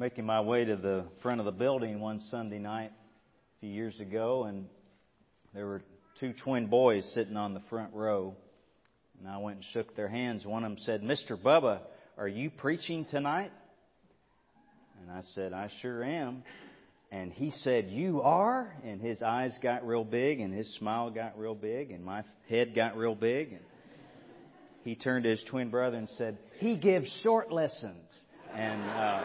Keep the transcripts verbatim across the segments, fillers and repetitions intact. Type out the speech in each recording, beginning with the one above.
making my way to the front of the building one Sunday night a few years ago, and there were two twin boys sitting on the front row. And I went and shook their hands. One of them said, "Mister Bubba, are you preaching tonight?" And I said, "I sure am." And he said, "You are?" And his eyes got real big, and his smile got real big, and my head got real big. And he turned to his twin brother and said, "He gives short lessons." And uh,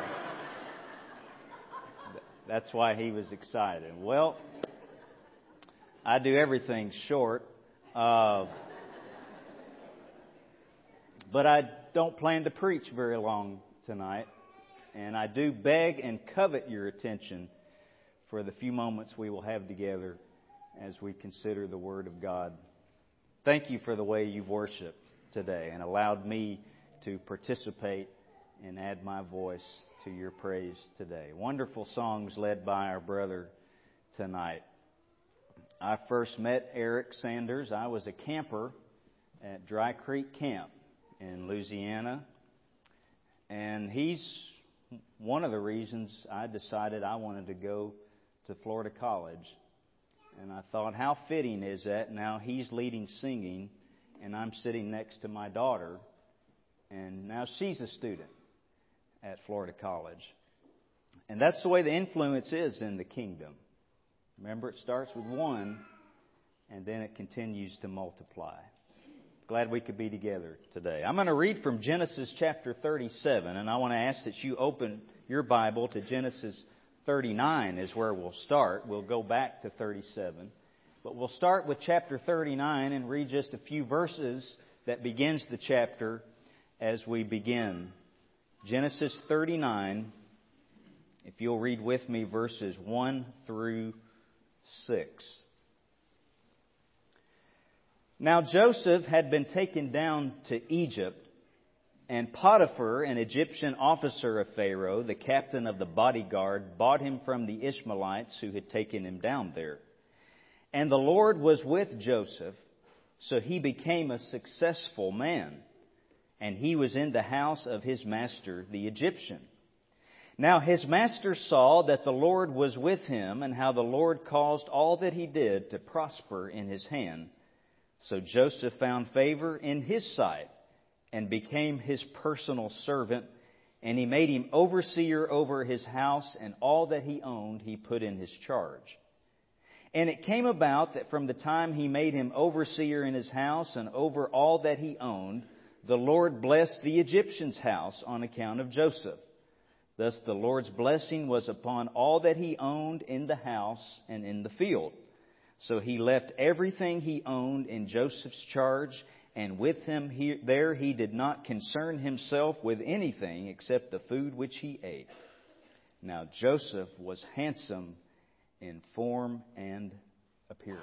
that's why he was excited. Well, I do everything short. Uh, but I don't plan to preach very long tonight. And I do beg and covet your attention for the few moments we will have together as we consider the Word of God. Thank you for the way you've worshiped today and allowed me to participate and add my voice to your praise today. Wonderful songs led by our brother tonight. I first met Eric Sanders. I was a camper at Dry Creek Camp in Louisiana. And he's one of the reasons I decided I wanted to go to Florida College. And I thought, how fitting is that? Now he's leading singing, and I'm sitting next to my daughter, and now she's a student at Florida College. And that's the way the influence is in the kingdom. Remember, it starts with one, and then it continues to multiply. Glad we could be together today. I'm going to read from Genesis chapter thirty-seven, and I want to ask that you open your Bible to Genesis thirty-nine is where we'll start. We'll go back to thirty-seven. But we'll start with chapter thirty-nine and read just a few verses that begins the chapter as we begin. Genesis thirty-nine, if you'll read with me verses one through six. Now Joseph had been taken down to Egypt, and Potiphar, an Egyptian officer of Pharaoh, the captain of the bodyguard, bought him from the Ishmaelites who had taken him down there. And the Lord was with Joseph, so he became a successful man, and he was in the house of his master, the Egyptian. Now his master saw that the Lord was with him, and how the Lord caused all that he did to prosper in his hand. So Joseph found favor in his sight, and became his personal servant, and he made him overseer over his house, and all that he owned he put in his charge. And it came about that from the time he made him overseer in his house and over all that he owned, the Lord blessed the Egyptian's house on account of Joseph. Thus the Lord's blessing was upon all that he owned in the house and in the field. So he left everything he owned in Joseph's charge, and with him he, there he did not concern himself with anything except the food which he ate. Now Joseph was handsome in form and appearance.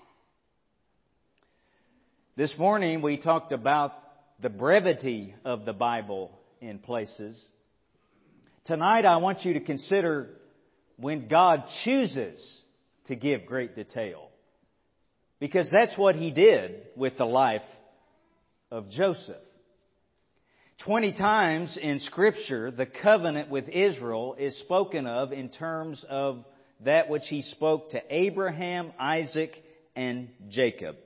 This morning we talked about the brevity of the Bible in places. Tonight I want you to consider when God chooses to give great detail. Because that's what he did with the life of Joseph. Twenty times in Scripture, the covenant with Israel is spoken of in terms of that which he spoke to Abraham, Isaac, and Jacob.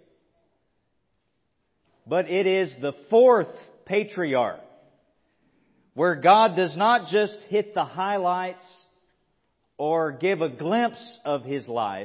But it is the fourth patriarch where God does not just hit the highlights or give a glimpse of his life,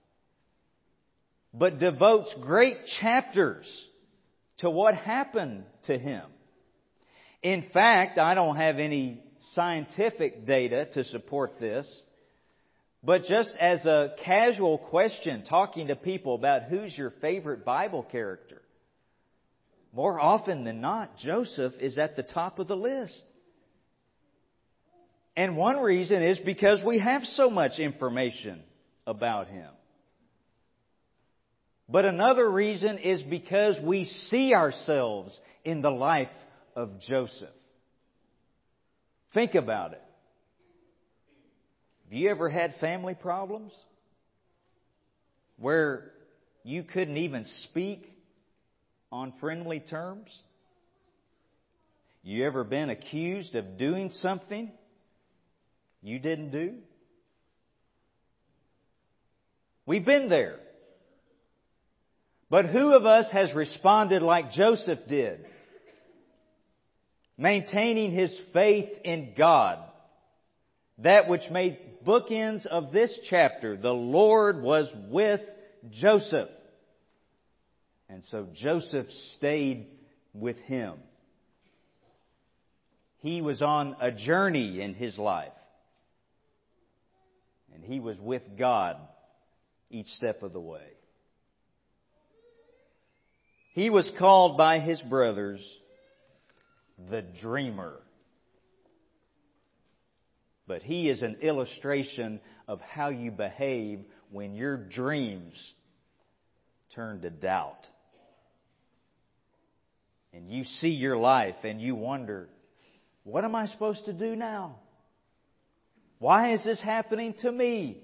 but devotes great chapters to what happened to him. In fact, I don't have any scientific data to support this, but just as a casual question, talking to people about who's your favorite Bible character, more often than not, Joseph is at the top of the list. And one reason is because we have so much information about him. But another reason is because we see ourselves in the life of Joseph. Think about it. Have you ever had family problems where you couldn't even speak on friendly terms? You ever been accused of doing something you didn't do? We've been there. But who of us has responded like Joseph did? Maintaining his faith in God. That which made bookends of this chapter. The Lord was with Joseph. And so Joseph stayed with him. He was on a journey in his life. And he was with God each step of the way. He was called by his brothers the dreamer. But he is an illustration of how you behave when your dreams turn to doubt. And you see your life and you wonder, what am I supposed to do now? Why is this happening to me?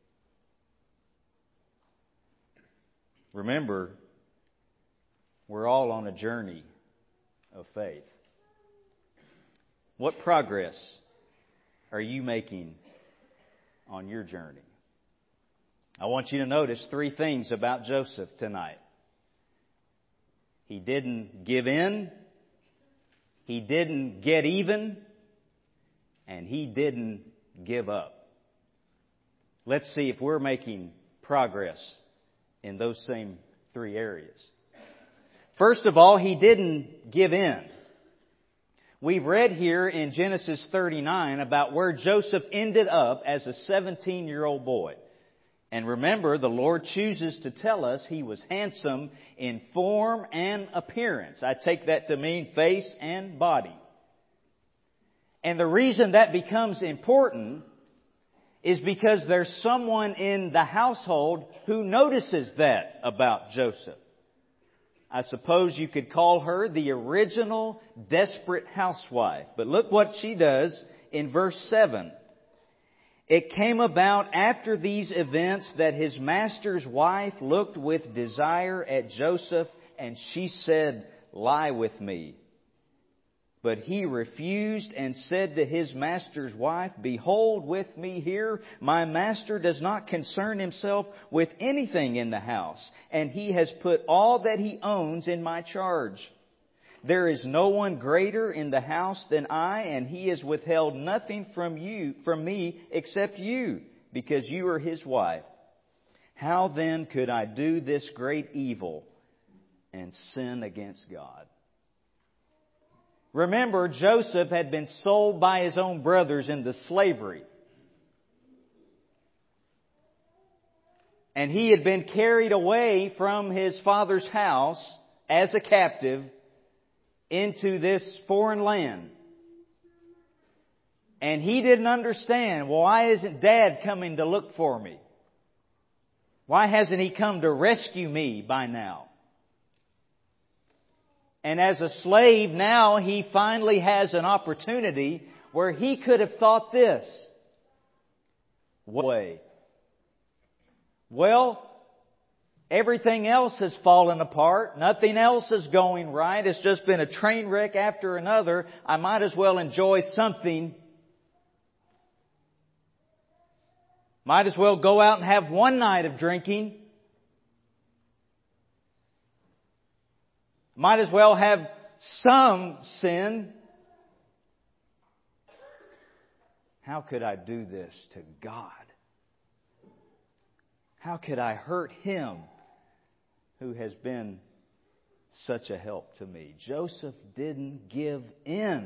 Remember, we're all on a journey of faith. What progress are you making on your journey? I want you to notice three things about Joseph tonight. He didn't give in, he didn't get even, and he didn't give up. Let's see if we're making progress in those same three areas. First of all, he didn't give in. We've read here in Genesis thirty-nine about where Joseph ended up as a seventeen-year-old boy. And remember, the Lord chooses to tell us he was handsome in form and appearance. I take that to mean face and body. And the reason that becomes important is because there's someone in the household who notices that about Joseph. I suppose you could call her the original desperate housewife. But look what she does in verse seven. It came about after these events that his master's wife looked with desire at Joseph, and she said, "Lie with me." But he refused and said to his master's wife, "Behold, with me here, my master does not concern himself with anything in the house, and he has put all that he owns in my charge. There is no one greater in the house than I, and he has withheld nothing from you, from me, except you, because you are his wife. How then could I do this great evil and sin against God?" Remember, Joseph had been sold by his own brothers into slavery. And he had been carried away from his father's house as a captive into this foreign land. And he didn't understand, well, why isn't Dad coming to look for me? Why hasn't he come to rescue me by now? And as a slave, now he finally has an opportunity where he could have thought this. What way? Well, everything else has fallen apart. Nothing else is going right. It's just been a train wreck after another. I might as well enjoy something. Might as well go out and have one night of drinking. Might as well have some sin. How could I do this to God? How could I hurt Him who has been such a help to me? Joseph didn't give in.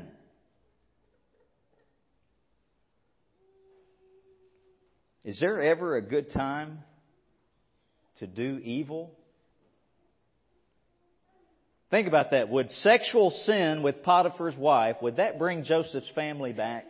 Is there ever a good time to do evil? Think about that. Would sexual sin with Potiphar's wife, would that bring Joseph's family back?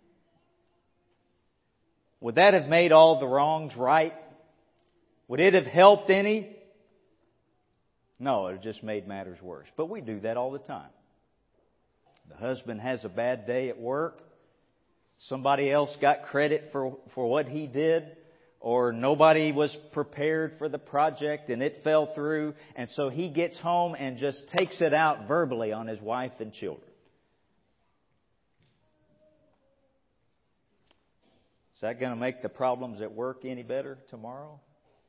Would that have made all the wrongs right? Would it have helped any? No, it just made matters worse. But we do that all the time. The husband has a bad day at work. Somebody else got credit for, for what he did. Or nobody was prepared for the project and it fell through. And so he gets home and just takes it out verbally on his wife and children. Is that going to make the problems at work any better tomorrow?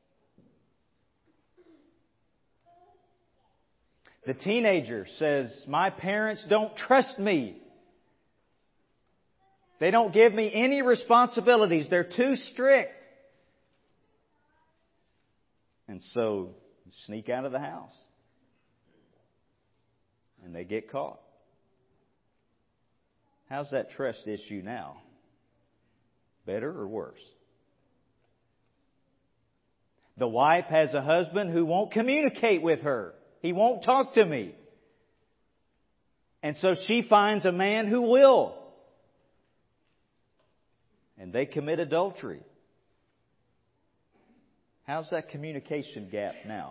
The teenager says, my parents don't trust me. They don't give me any responsibilities. They're too strict. And so, sneak out of the house. And they get caught. How's that trust issue now? Better or worse? The wife has a husband who won't communicate with her. He won't talk to me. And so she finds a man who will. And they commit adultery. How's that communication gap now?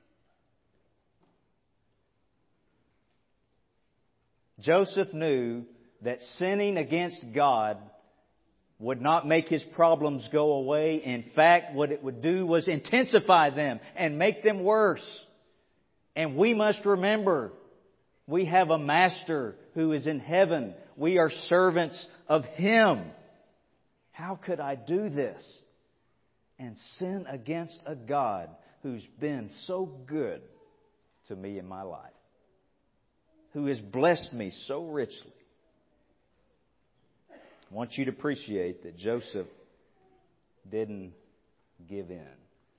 Joseph knew that sinning against God would not make his problems go away. In fact, what it would do was intensify them and make them worse. And we must remember, we have a master who is in heaven. We are servants of Him. How could I do this and sin against a God who's been so good to me in my life? Who has blessed me so richly? I want you to appreciate that Joseph didn't give in.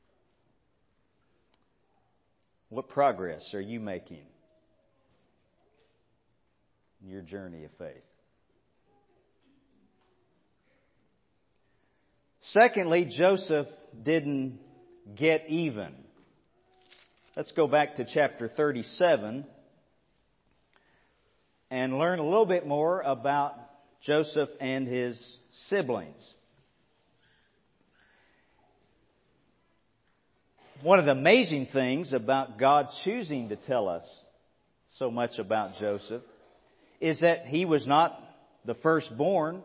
What progress are you making in your journey of faith? Secondly, Joseph didn't get even. Let's go back to chapter thirty-seven and learn a little bit more about Joseph and his siblings. One of the amazing things about God choosing to tell us so much about Joseph is that he was not the firstborn,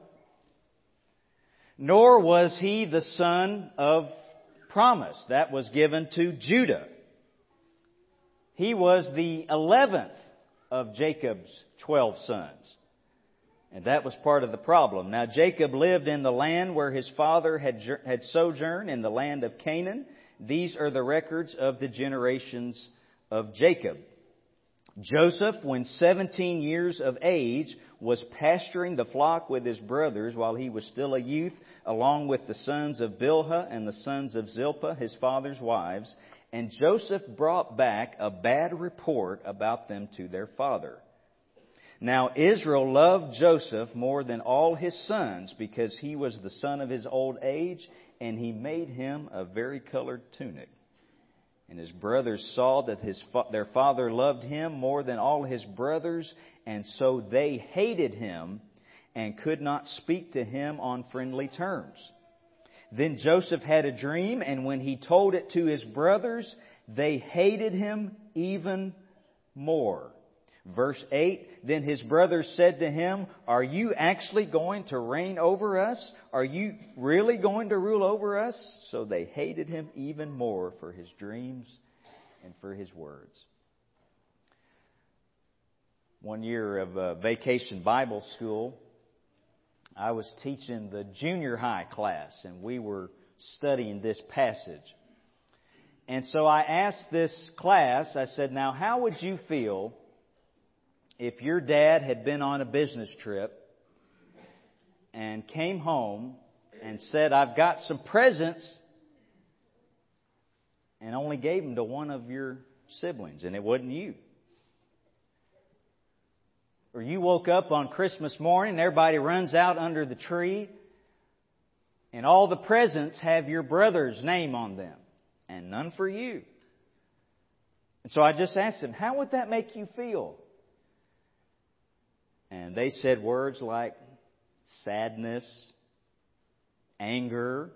nor was he the son of promise. That was given to Judah. He was the eleventh of Jacob's twelve sons. And that was part of the problem. Now Jacob lived in the land where his father had, had sojourned, in the land of Canaan. These are the records of the generations of Jacob. Joseph, when seventeen years of age, was pasturing the flock with his brothers while he was still a youth, along with the sons of Bilhah and the sons of Zilpah, his father's wives. And Joseph brought back a bad report about them to their father. Now Israel loved Joseph more than all his sons, because he was the son of his old age, and he made him a varicolored tunic. And his brothers saw that his fa- their father loved him more than all his brothers, and so they hated him and could not speak to him on friendly terms. Then Joseph had a dream, and when he told it to his brothers, they hated him even more. Verse eight, then his brothers said to him, are you actually going to reign over us? Are you really going to rule over us? So they hated him even more for his dreams and for his words. One year of uh, vacation Bible school, I was teaching the junior high class, and we were studying this passage. And so I asked this class, I said, now how would you feel if your dad had been on a business trip and came home and said, I've got some presents, and only gave them to one of your siblings, and it wasn't you? Or you woke up on Christmas morning and everybody runs out under the tree, and all the presents have your brother's name on them and none for you. And so I just asked him, how would that make you feel? And they said words like sadness, anger,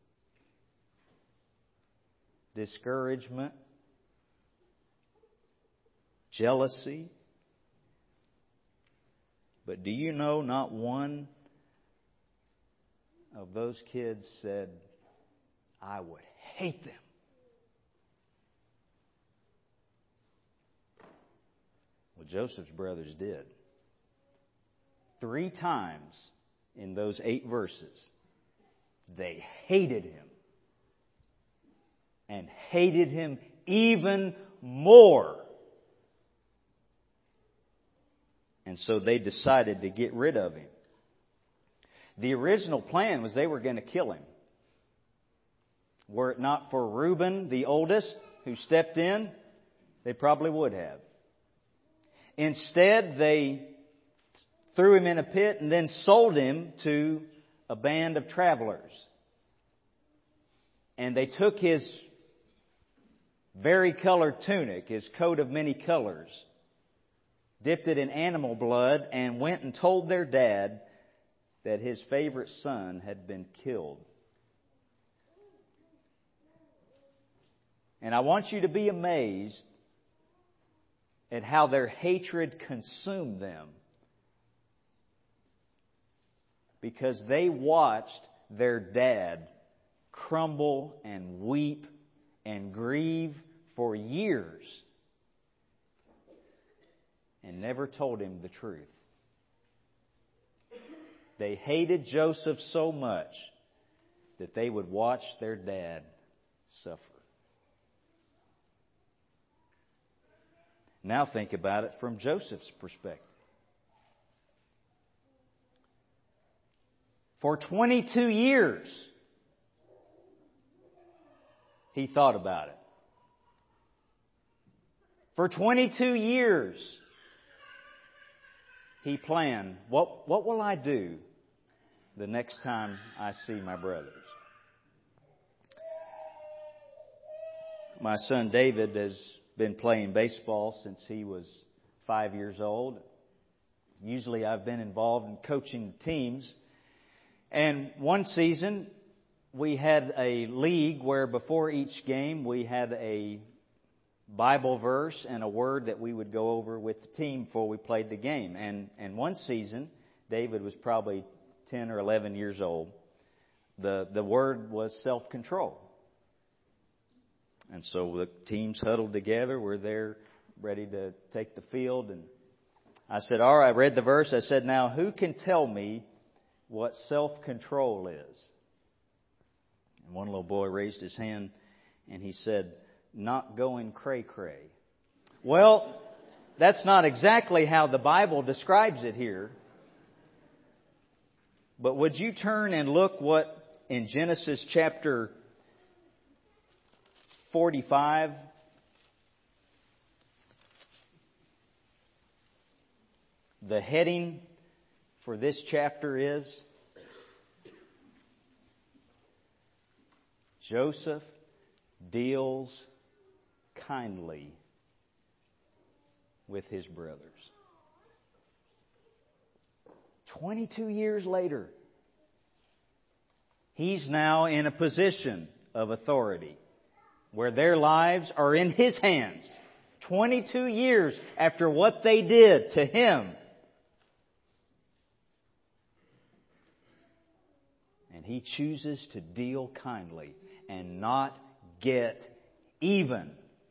discouragement, jealousy. But do you know, not one of those kids said, I would hate them. Well, Joseph's brothers did. Three times in those eight verses, they hated him. And hated him even more. And so they decided to get rid of him. The original plan was they were going to kill him. Were it not for Reuben, the oldest, who stepped in, they probably would have. Instead, they threw him in a pit and then sold him to a band of travelers. And they took his varicolored tunic, his coat of many colors, dipped it in animal blood, and went and told their dad that his favorite son had been killed. And I want you to be amazed at how their hatred consumed them, because they watched their dad crumble and weep and grieve for years and never told him the truth. They hated Joseph so much that they would watch their dad suffer. Now think about it from Joseph's perspective. For twenty-two years, he thought about it. For twenty-two years, he planned, what, what will I do the next time I see my brothers? My son David has been playing baseball since he was five years old. Usually I've been involved in coaching teams. And one season we had a league where before each game we had a Bible verse and a word that we would go over with the team before we played the game. And, and one season, David was probably ten or eleven years old. The, the word was self-control. And so the teams huddled together. We're there ready to take the field. And I said, all right, I read the verse. I said, now who can tell me what self-control is? And one little boy raised his hand and he said, not going cray-cray. Well, that's not exactly how the Bible describes it here. But would you turn and look what in Genesis chapter forty-five, the heading for this chapter is Joseph deals kindly with his brothers. twenty-two years later, he's now in a position of authority where their lives are in his hands. twenty-two years after what they did to him. And he chooses to deal kindly and not get even.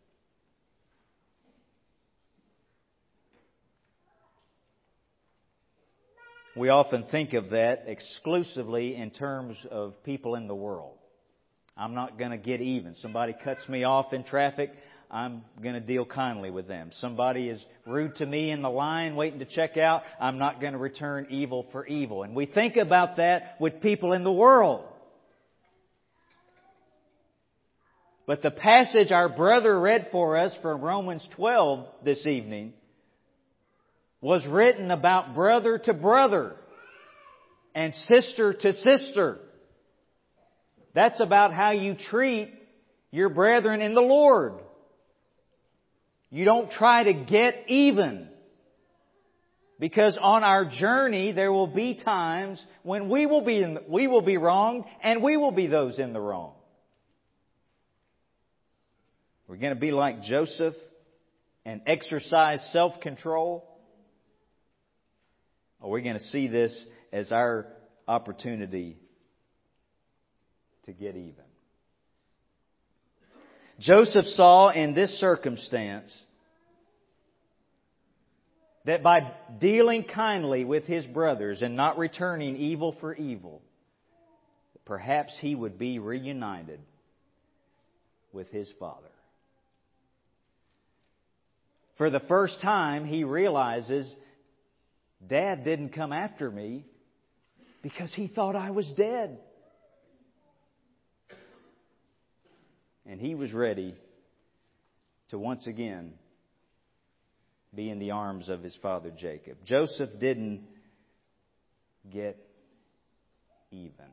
We often think of that exclusively in terms of people in the world. I'm not going to get even. Somebody cuts me off in traffic, I'm going to deal kindly with them. Somebody is rude to me in the line waiting to check out, I'm not going to return evil for evil. And we think about that with people in the world. But the passage our brother read for us from Romans twelve this evening was written about brother to brother and sister to sister. That's about how you treat your brethren in the Lord. You don't try to get even. Because on our journey there will be times when we will be in, we will be wronged and we will be those in the wrong. We're going to be like Joseph and exercise self-control. Or we're going to see this as our opportunity to get even. Joseph saw in this circumstance that by dealing kindly with his brothers and not returning evil for evil, perhaps he would be reunited with his father. For the first time, he realizes Dad didn't come after me because he thought I was dead. And he was ready to once again be in the arms of his father Jacob. Joseph didn't get even.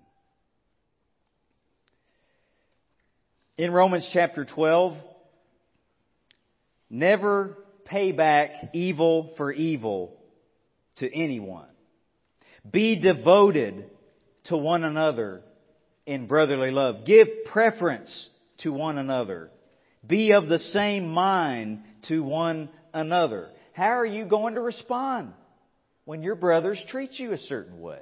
In Romans chapter twelve, never pay back evil for evil to anyone. Be devoted to one another in brotherly love. Give preference to one another. Be of the same mind to one another. How are you going to respond when your brothers treat you a certain way?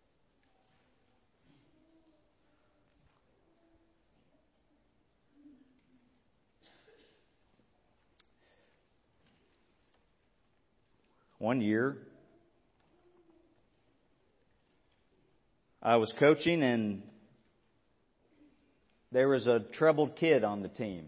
One year, I was coaching and there was a troubled kid on the team.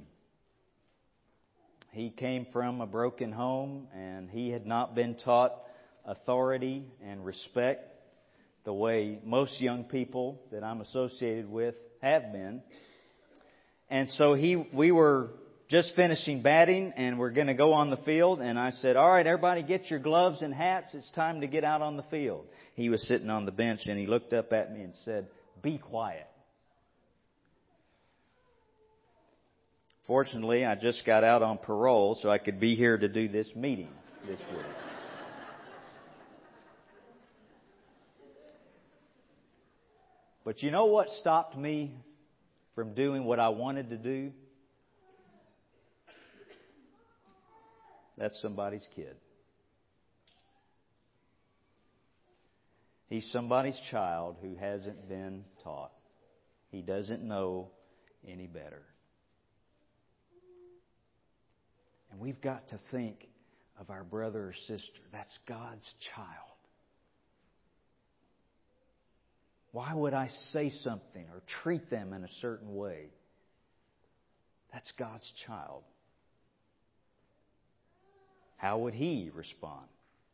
He came from a broken home and he had not been taught authority and respect the way most young people that I'm associated with have been. And so he, we were just finishing batting and we're going to go on the field. And I said, all right, everybody get your gloves and hats. It's time to get out on the field. He was sitting on the bench and he looked up at me and said, be quiet. Fortunately, I just got out on parole so I could be here to do this meeting this week. But you know what stopped me from doing what I wanted to do? That's somebody's kid. He's somebody's child who hasn't been taught. He doesn't know any better. And we've got to think of our brother or sister. That's God's child. Why would I say something or treat them in a certain way? That's God's child. How would He respond?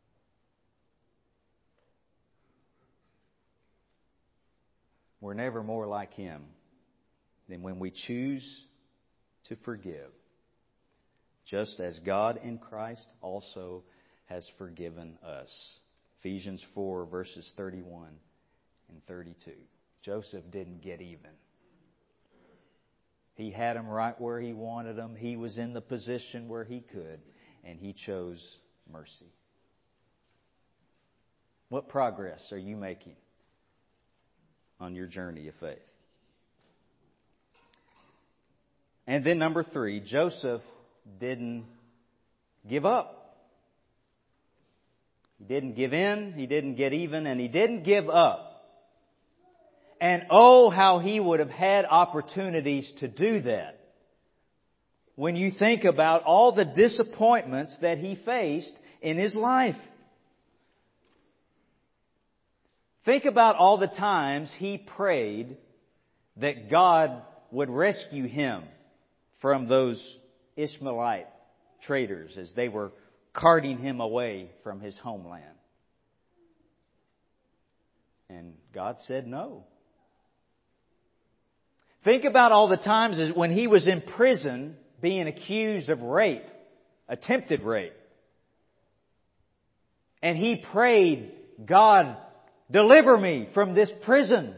We're never more like Him than when we choose to forgive, just as God in Christ also has forgiven us. Ephesians four, verses thirty-one and thirty-two. Joseph didn't get even. He had them right where he wanted them. He was in the position where he could, and he chose mercy. What progress are you making on your journey of faith? And then number three, Joseph didn't give up. He didn't give in, he didn't get even, and he didn't give up. And oh, how he would have had opportunities to do that. When you think about all the disappointments that he faced in his life. Think about all the times he prayed that God would rescue him from those Ishmaelite traders as they were carting him away from his homeland. And God said no. Think about all the times when he was in prison being accused of rape, attempted rape. And he prayed, God, deliver me from this prison.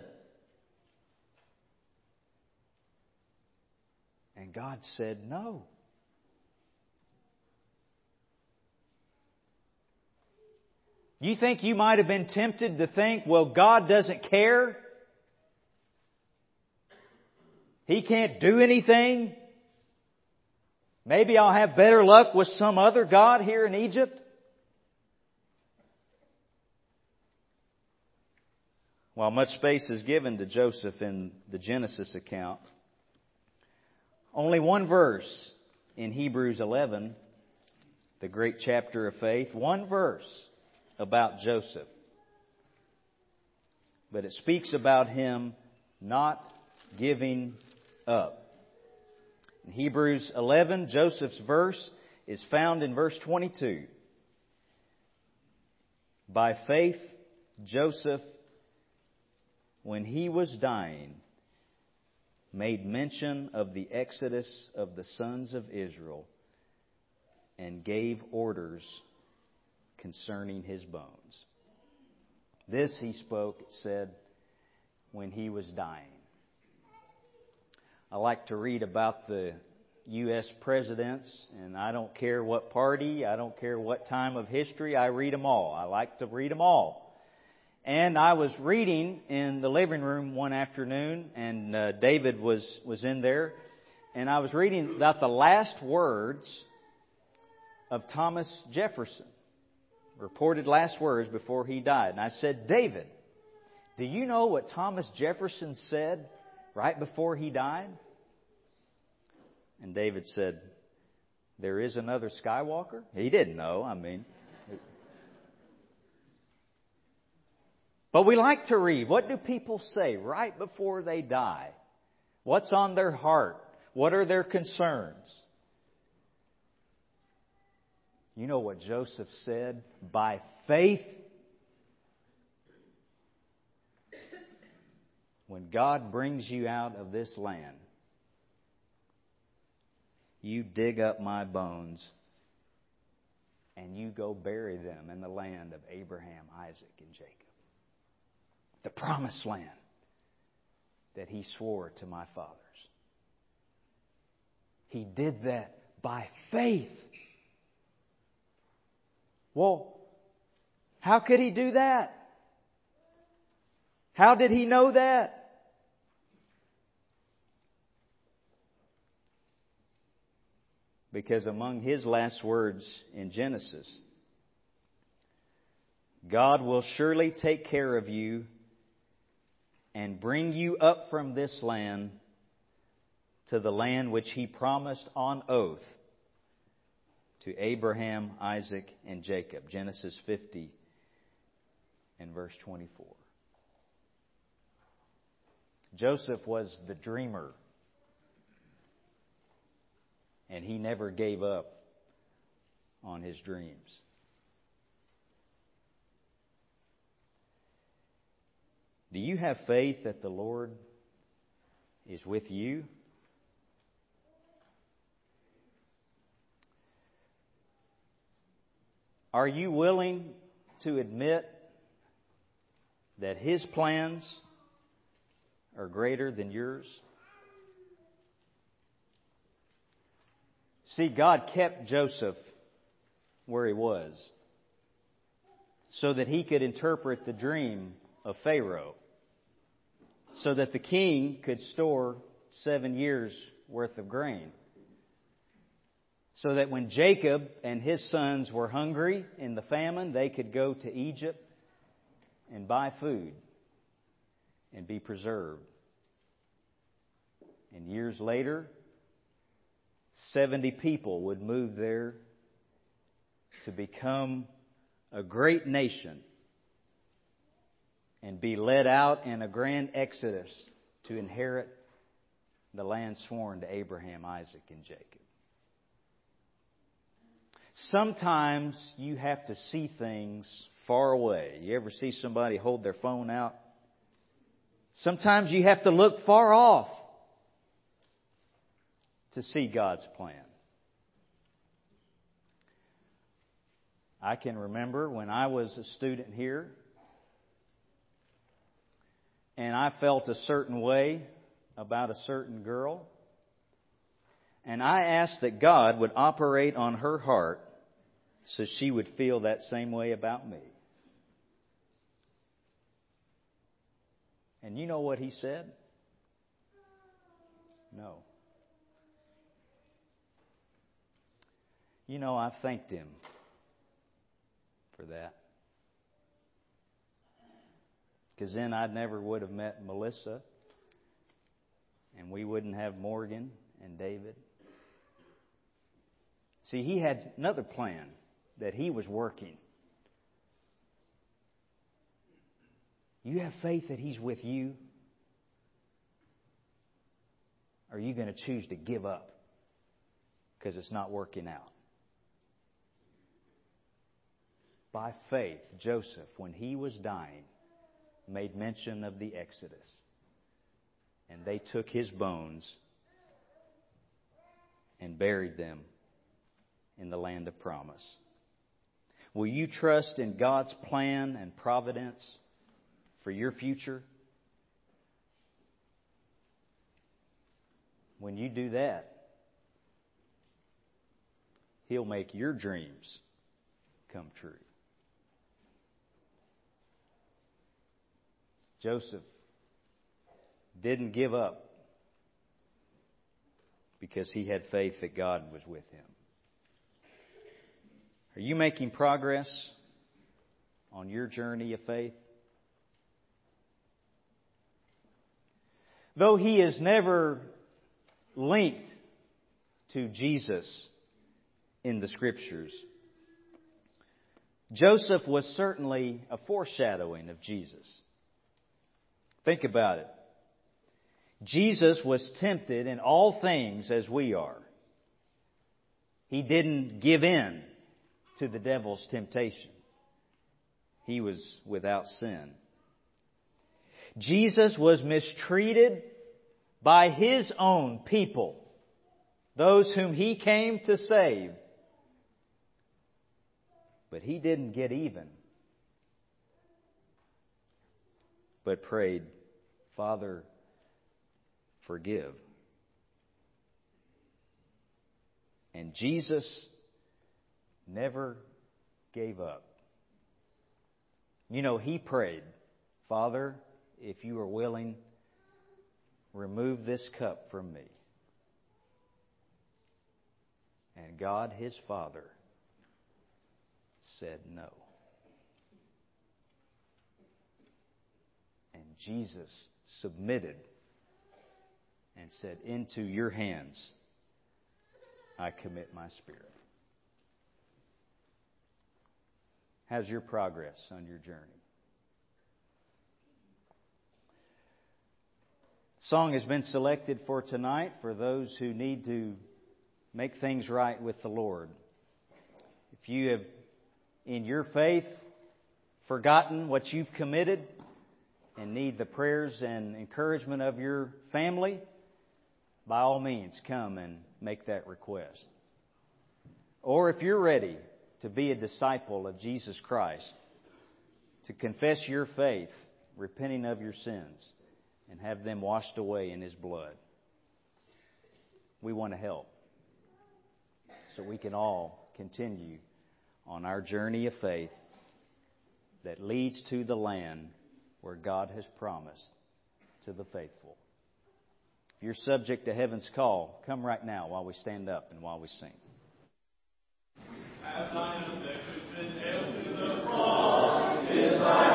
And God said no. You think you might have been tempted to think, well, God doesn't care? He can't do anything? Maybe I'll have better luck with some other god here in Egypt? While much space is given to Joseph in the Genesis account, only one verse in Hebrews eleven, the great chapter of faith, one verse about Joseph. But it speaks about him not giving up. In Hebrews eleven, Joseph's verse is found in verse twenty-two. By faith, Joseph, when he was dying, made mention of the exodus of the sons of Israel and gave orders concerning his bones. This he spoke, it said, when he was dying. I like to read about the U S presidents, and I don't care what party, I don't care what time of history, I read them all. I like to read them all. And I was reading in the living room one afternoon, and uh, David was, was in there, and I was reading about the last words of Thomas Jefferson, reported last words before he died. And I said, David, do you know what Thomas Jefferson said right before he died? And David said, there is another Skywalker? He didn't know, I mean. But we like to read. What do people say right before they die? What's on their heart? What are their concerns? You know what Joseph said? By faith, when God brings you out of this land, you dig up my bones and you go bury them in the land of Abraham, Isaac, and Jacob. The promised land that He swore to my fathers. He did that by faith. Well, how could He do that? How did He know that? Because among His last words in Genesis, God will surely take care of you and bring you up from this land to the land which He promised on oath to Abraham, Isaac, and Jacob. Genesis fifty and verse twenty-four. Joseph was the dreamer, and he never gave up on his dreams. Do you have faith that the Lord is with you? Are you willing to admit that His plans are greater than yours? See, God kept Joseph where he was so that he could interpret the dream of Pharaoh, so that the king could store seven years worth of grain, so that when Jacob and his sons were hungry in the famine, they could go to Egypt and buy food and be preserved. And years later, seventy people would move there to become a great nation and be led out in a grand exodus to inherit the land sworn to Abraham, Isaac, and Jacob. Sometimes you have to see things far away. You ever see somebody hold their phone out? Sometimes you have to look far off to see God's plan. I can remember when I was a student here, and I felt a certain way about a certain girl, and I asked that God would operate on her heart so she would feel that same way about me. And you know what He said? No. You know, I thanked Him for that. Because then I never would have met Melissa, and we wouldn't have Morgan and David. See, He had another plan that He was working. You have faith that He's with you? are you going to choose to give up because it's not working out? By faith, Joseph, when he was dying, made mention of the Exodus. And they took his bones and buried them in the land of promise. Will you trust in God's plan and providence for your future? When you do that, He'll make your dreams come true. Joseph didn't give up because he had faith that God was with him. Are you making progress on your journey of faith? Though he is never linked to Jesus in the Scriptures, Joseph was certainly a foreshadowing of Jesus. Think about it. Jesus was tempted in all things as we are. He didn't give in to the devil's temptation. He was without sin. Jesus was mistreated by His own people, those whom He came to save. But He didn't get even, but prayed, Father, forgive. And Jesus never gave up. You know, He prayed, Father, if you are willing, remove this cup from me. And God, His Father, said no. And Jesus submitted and said, into your hands I commit my spirit. How's your progress on your journey? Song has been selected for tonight for those who need to make things right with the Lord. If you have, in your faith, forgotten what you've committed and need the prayers and encouragement of your family, by all means, come and make that request. Or if you're ready to be a disciple of Jesus Christ, to confess your faith, repenting of your sins, and have them washed away in His blood, we want to help so we can all continue on our journey of faith that leads to the land where God has promised to the faithful. If you're subject to heaven's call, come right now while we stand up and while we sing. As I am been nailed to the cross, is I